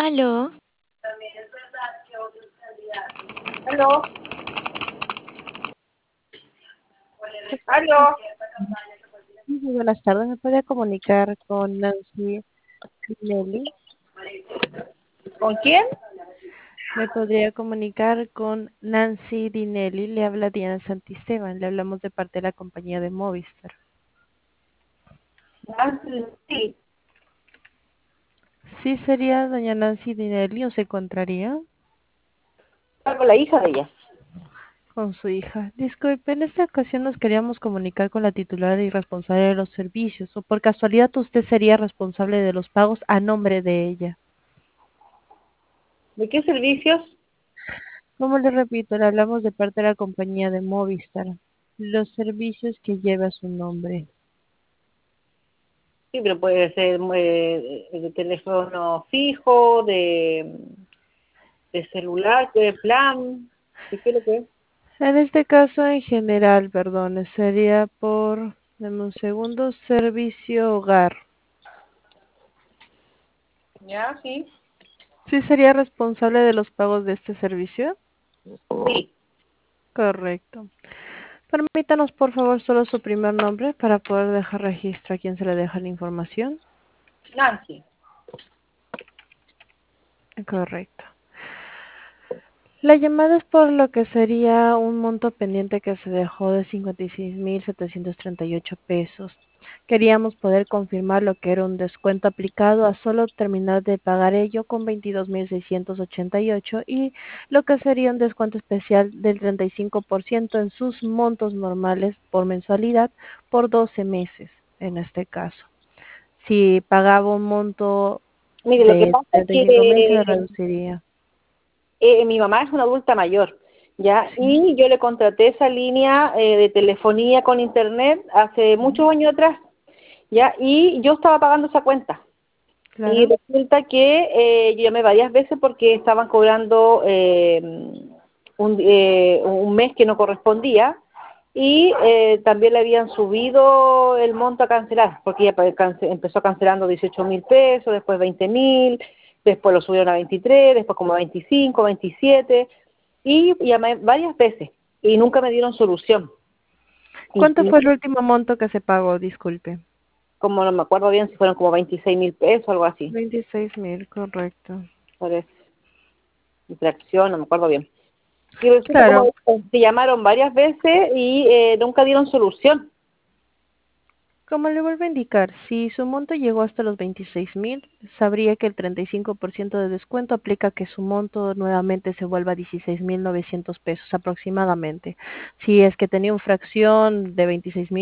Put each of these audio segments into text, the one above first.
Aló, Aló, aló. Muy buenas tardes, ¿me podría comunicar con Nancy Tinelli? ¿Con quién? ¿Me podría comunicar con Nancy Dinelli? Le habla Diana Santisteban, le hablamos de parte de la compañía de Movistar. Sí, ¿Sí sería doña Nancy Dinelli o se encontraría con la hija de ella. con su hija? Disculpe, en esta ocasión nos queríamos comunicar con la titular y responsable de los servicios, o por casualidad usted sería responsable de los pagos a nombre de ella. ¿De qué servicios? Como le repito, le hablamos de parte de la compañía de Movistar, los servicios que lleva su nombre. Sí, pero puede ser de teléfono fijo, de celular, de plan. ¿De qué es lo que es? En este caso, en general, perdón, sería por, dame un segundo, servicio hogar. Ya, sí. ¿Sí sería responsable de los pagos de este servicio? Sí, Correcto. Permítanos, por favor, solo su primer nombre para poder dejar registro a quien se le deja la información. Nancy. Correcto. La llamada es por lo que sería un monto pendiente que se dejó de 56,738 pesos. Queríamos poder confirmar lo que era un descuento aplicado a solo terminar de pagar ello con 22,688 y lo que sería un descuento especial del 35% en sus montos normales por mensualidad por 12 meses en este caso. Si pagaba un monto Mire, lo que de pasa es 35,000 se le que reduciría. mi mamá es una adulta mayor, ¿ya? Sí, Y yo le contraté esa línea de telefonía con internet hace muchos años atrás, ¿ya? Y yo estaba pagando esa cuenta. Y claro. resulta que yo llamé varias veces porque estaban cobrando un mes que no correspondía y también le habían subido el monto a cancelar, porque ella empezó cancelando 18.000 pesos, después 20.000, después lo subieron a 23, después como a 25, 27, y llamé varias veces y nunca me dieron solución. ¿Cuánto Y fue el último monto que se pagó? Disculpe. como no me acuerdo bien si fueron como 26.000 pesos, algo así, 26,000, correcto. parece, infracción, no me acuerdo bien. Y resulta Claro, como se llamaron varias veces y nunca dieron solución. como le vuelvo a indicar, si su monto llegó hasta los 26,000, sabría que el 35% de descuento aplica que su monto nuevamente se vuelva a 16,900 pesos aproximadamente. Si es que tenía una fracción de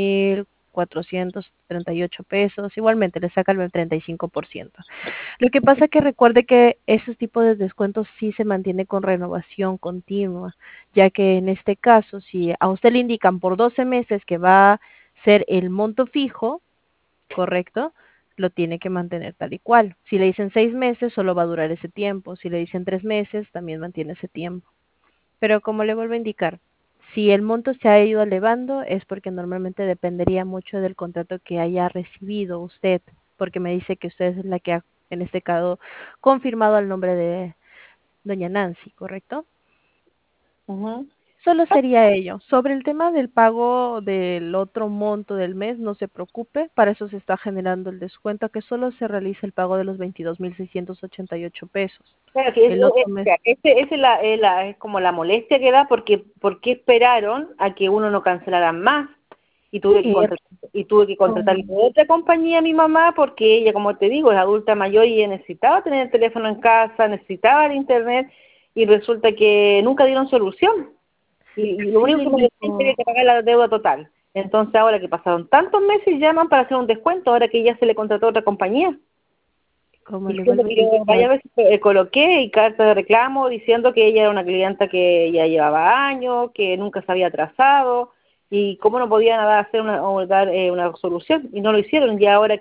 26,438 pesos, igualmente le saca el 35%. Lo que pasa es que recuerde que ese tipo de descuentos sí se mantiene con renovación continua, ya que en este caso, si a usted le indican por 12 meses que va a ser el monto fijo, ¿correcto? Lo tiene que mantener tal y cual. Si le dicen 6 meses, solo va a durar ese tiempo. Si le dicen 3 meses, también mantiene ese tiempo. Pero como le vuelvo a indicar, si el monto se ha ido elevando es porque normalmente dependería mucho del contrato que haya recibido usted, porque me dice que usted es la que ha, en este caso, confirmado el nombre de doña Nancy, ¿correcto? Ujú. Solo sería ello. Sobre el tema del pago del otro monto del mes, no se preocupe, para eso se está generando el descuento, que solo se realiza el pago de los 22,688 pesos. Claro que El otro mes, es como la molestia que da porque ¿por qué esperaron a que uno no cancelara más? Y tuve que sí, contratar, y tuve que contratarle con- otra compañía a mi mamá porque ella, como te digo, es adulta mayor y ella necesitaba tener el teléfono en casa, necesitaba el internet y resulta que nunca dieron solución. Y lo sí único le que me decían es que había indico, que pagar la deuda total. Entonces ahora que pasaron tantos meses llaman para hacer un descuento, ahora que ya se le contrató a otra compañía. como le Diciendo vuelvo a que yo indicar, varias veces coloqué y carta de reclamo diciendo que ella era una clienta que ya llevaba años, que nunca se había atrasado y cómo no podían hacer o dar una solución y no lo hicieron. Y ahora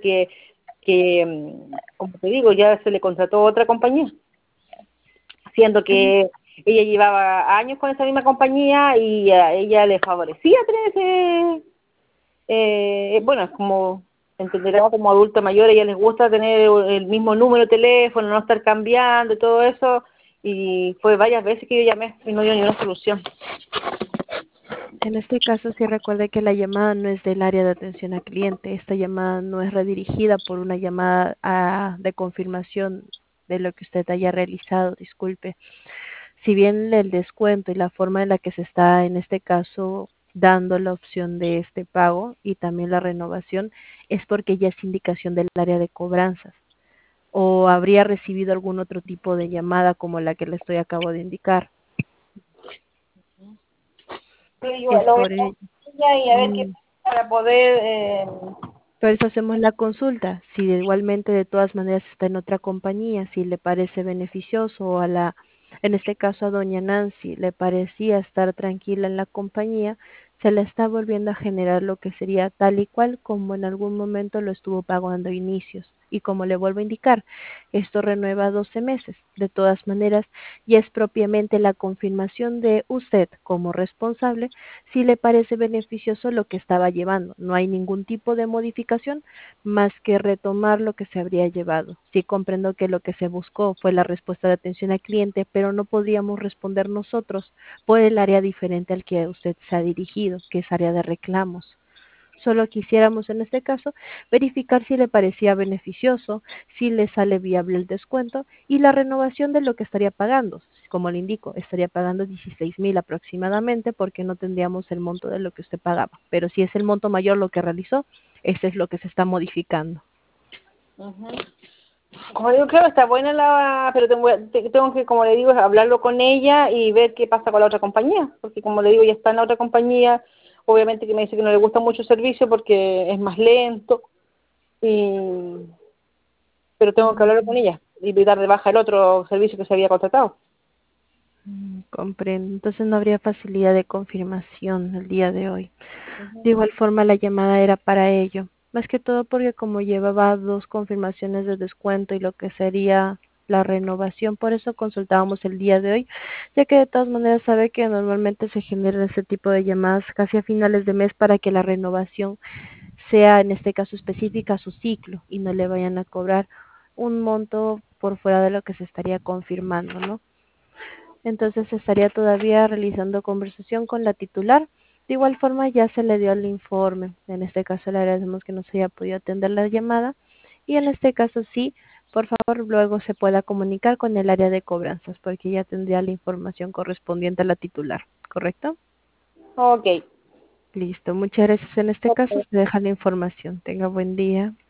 como te digo, ya se le contrató otra compañía, siendo que ella llevaba años con esa misma compañía y a ella le favorecía tener ese, bueno, es como entenderá como adulta mayor, a ella les gusta tener el mismo número de teléfono, no estar cambiando y todo eso, y fue varias veces que yo llamé y no dio ni una solución. En este caso, sí recuerde que la llamada no es del área de atención al cliente. Esta llamada no es redirigida por una llamada de confirmación de lo que usted haya realizado. Disculpe. Si bien el descuento y la forma en la que se está, en este caso, dando la opción de este pago y también la renovación, es porque ya es indicación del área de cobranzas. O habría recibido algún otro tipo de llamada como la que le acabo de indicar. Sí, yo Es lo voy por ello. a y a ver qué para poder... Por eso hacemos la consulta. Si igualmente de todas maneras está en otra compañía, si le parece beneficioso o en este caso a doña Nancy le parecía estar tranquila en la compañía, se le está volviendo a generar lo que sería tal y cual como en algún momento lo estuvo pagando a inicios. Y como le vuelvo a indicar, esto renueva 12 meses. De todas maneras, y es propiamente la confirmación de usted como responsable si le parece beneficioso lo que estaba llevando. No hay ningún tipo de modificación más que retomar lo que se habría llevado. Sí comprendo que lo que se buscó fue la respuesta de atención al cliente, pero no podríamos responder nosotros por el área diferente al que usted se ha dirigido, que es área de reclamos. Solo quisiéramos en este caso verificar si le parecía beneficioso, si le sale viable el descuento y la renovación de lo que estaría pagando. Como le indico, estaría pagando 16,000 aproximadamente porque no tendríamos el monto de lo que usted pagaba. Pero si es el monto mayor lo que realizó, ese es lo que se está modificando. ujú. Como digo, claro, está buena pero tengo que, como le digo, hablarlo con ella y ver qué pasa con la otra compañía, porque como le digo, ya está en la otra compañía, obviamente que me dice que no le gusta mucho el servicio porque es más lento, y, pero tengo que hablarlo con ella y dar de baja el otro servicio que se había contratado. Comprendo. Entonces no habría facilidad de confirmación el día de hoy. Ujú. De igual forma, la llamada era para ello. Más que todo porque como llevaba dos confirmaciones de descuento y lo que sería la renovación, por eso consultábamos el día de hoy, ya que de todas maneras sabe que normalmente se generan ese tipo de llamadas casi a finales de mes para que la renovación sea en este caso específica a su ciclo y no le vayan a cobrar un monto por fuera de lo que se estaría confirmando, ¿no? Entonces estaría todavía realizando conversación con la titular. De igual forma ya se le dio el informe. En este caso le agradecemos que no se haya podido atender la llamada y en este caso sí, por favor luego se pueda comunicar con el área de cobranzas porque ya tendría la información correspondiente a la titular, ¿correcto? Ok. Listo, muchas gracias. En este caso se deja la información. Tenga buen día.